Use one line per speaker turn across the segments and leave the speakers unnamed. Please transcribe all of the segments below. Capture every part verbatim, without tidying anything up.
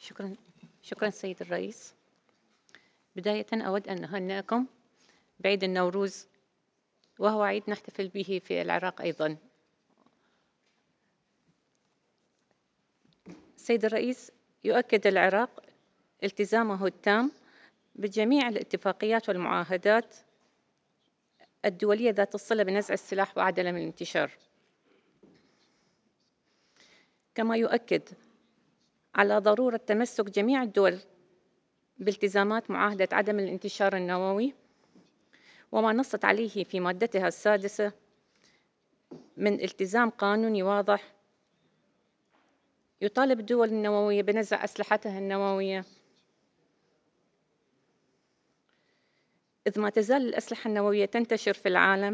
شكرا شكرا سيد الرئيس. بداية أود أن أهنئكم بعيد النوروز، وهو عيد نحتفل به في العراق أيضا. سيد الرئيس، يؤكد العراق التزامه التام بجميع الاتفاقيات والمعاهدات الدولية ذات الصلة بنزع السلاح وعدم الانتشار، كما يؤكد على ضرورة تمسك جميع الدول بالتزامات معاهدة عدم الانتشار النووي وما نصت عليه في مادتها السادسة من التزام قانوني واضح يطالب الدول النووية بنزع أسلحتها النووية، إذ ما تزال الأسلحة النووية تنتشر في العالم،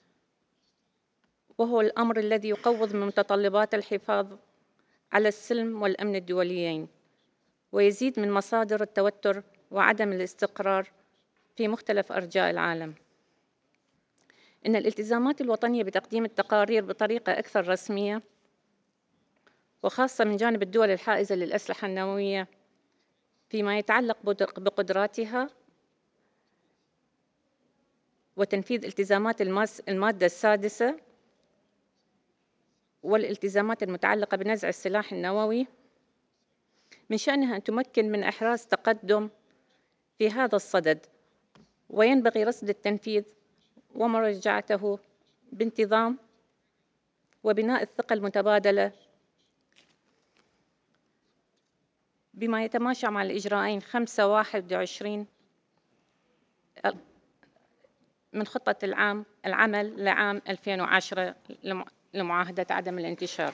وهو الأمر الذي يقوض من متطلبات الحفاظ على السلم والأمن الدوليين، ويزيد من مصادر التوتر وعدم الاستقرار في مختلف أرجاء العالم. إن الالتزامات الوطنية بتقديم التقارير بطريقة أكثر رسمية، وخاصة من جانب الدول الحائزة للأسلحة النووية فيما يتعلق بقدراتها وتنفيذ التزامات المادة السادسة والالتزامات المتعلقة بنزع السلاح النووي، من شأنها أن تمكن من إحراز تقدم في هذا الصدد، وينبغي رصد التنفيذ ومراجعته بانتظام وبناء الثقة المتبادلة بما يتماشى مع الإجراءين خمسة واحد وعشرين من خطة العام العمل لعام ألفين وعشرة لمعاهدة عدم الانتشار.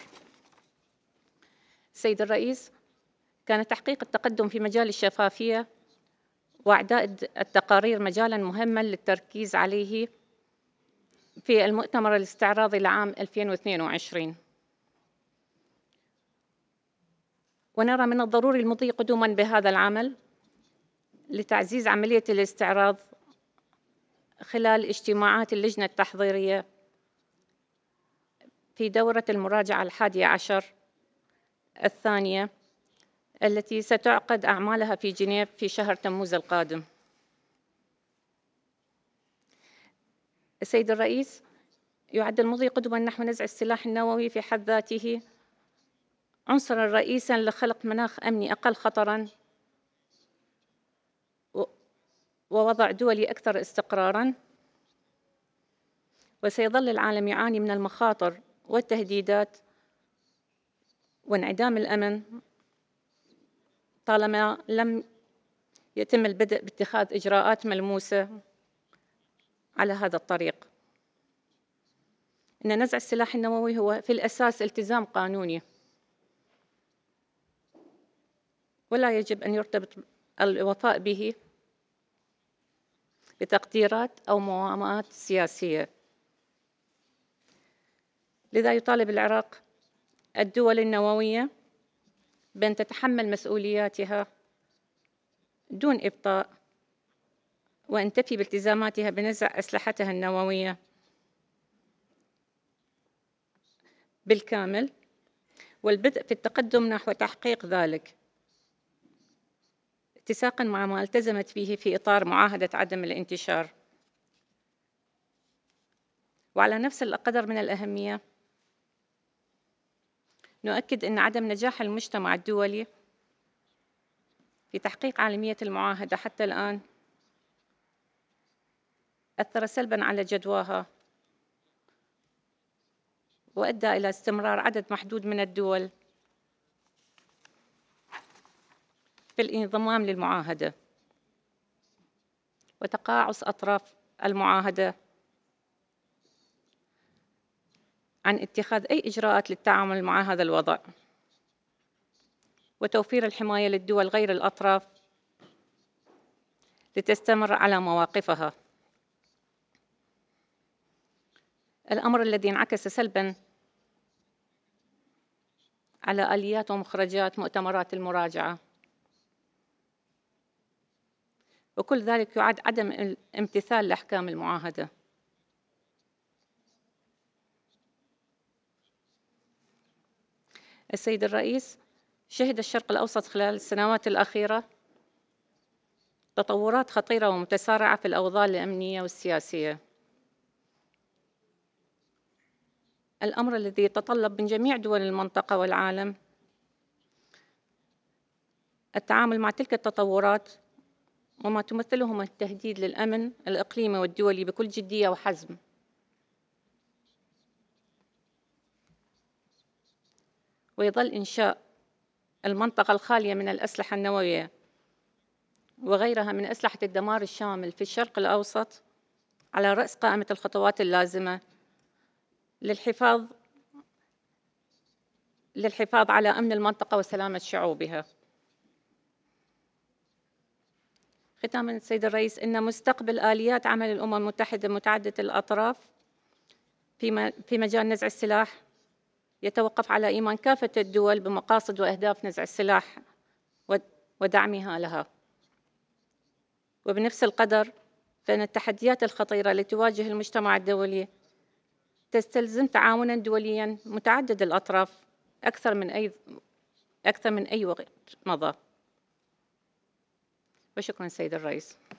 سيد الرئيس، كان تحقيق التقدم في مجال الشفافية وإعداء التقارير مجالاً مهماً للتركيز عليه في المؤتمر الاستعراضي لعام ألفين واثنين وعشرين، ونرى من الضروري المضي قدماً بهذا العمل لتعزيز عملية الاستعراض خلال اجتماعات اللجنة التحضيرية في دورة المراجعة الحادية عشر الثانية التي ستعقد أعمالها في جنيف في شهر تموز القادم. السيد الرئيس، يعد المضي قدماً نحو نزع السلاح النووي في حد ذاته عنصراً رئيساً لخلق مناخ أمني أقل خطراً ووضع دولي أكثر استقراراً، وسيظل العالم يعاني من المخاطر والتهديدات وانعدام الأمن طالما لم يتم البدء باتخاذ إجراءات ملموسة على هذا الطريق. إن نزع السلاح النووي هو في الأساس التزام قانوني، ولا يجب أن يرتبط الوفاء به بتقديرات أو موائمات سياسية. لذا يطالب العراق الدول النووية بأن تتحمل مسؤولياتها دون إبطاء، وأن تفي بالتزاماتها بنزع أسلحتها النووية بالكامل، والبدء في التقدم نحو تحقيق ذلك اتساقاً مع ما التزمت فيه في إطار معاهدة عدم الانتشار. وعلى نفس القدر من الأهمية نؤكد أن عدم نجاح المجتمع الدولي في تحقيق عالمية المعاهدة حتى الآن أثر سلباً على جدواها، وأدى إلى استمرار عدد محدود من الدول في الانضمام للمعاهدة وتقاعس أطراف المعاهدة عن اتخاذ أي إجراءات للتعامل مع هذا الوضع وتوفير الحماية للدول غير الأطراف لتستمر على مواقفها، الأمر الذي انعكس سلباً على آليات ومخرجات مؤتمرات المراجعة، وكل ذلك يعد عدم الامتثال لأحكام المعاهدة. السيد الرئيس، شهد الشرق الأوسط خلال السنوات الأخيرة تطورات خطيرة ومتسارعة في الأوضاع الأمنية والسياسية، الأمر الذي يتطلب من جميع دول المنطقة والعالم التعامل مع تلك التطورات وما تمثله من التهديد للأمن الإقليمي والدولي بكل جدية وحزم. ويظل إنشاء المنطقة الخالية من الأسلحة النووية وغيرها من أسلحة الدمار الشامل في الشرق الأوسط على رأس قائمة الخطوات اللازمة للحفاظ للحفاظ على أمن المنطقة وسلامة شعوبها. ختاماً سيد الرئيس، إن مستقبل آليات عمل الأمم المتحدة متعددة الأطراف في في مجال نزع السلاح يتوقف على إيمان كافة الدول بمقاصد وأهداف نزع السلاح ودعمها لها، وبنفس القدر فإن التحديات الخطيرة التي تواجه المجتمع الدولي تستلزم تعاوناً دولياً متعدد الأطراف أكثر من أي أكثر من أي وقت مضى. وشكراً سيد الرئيس.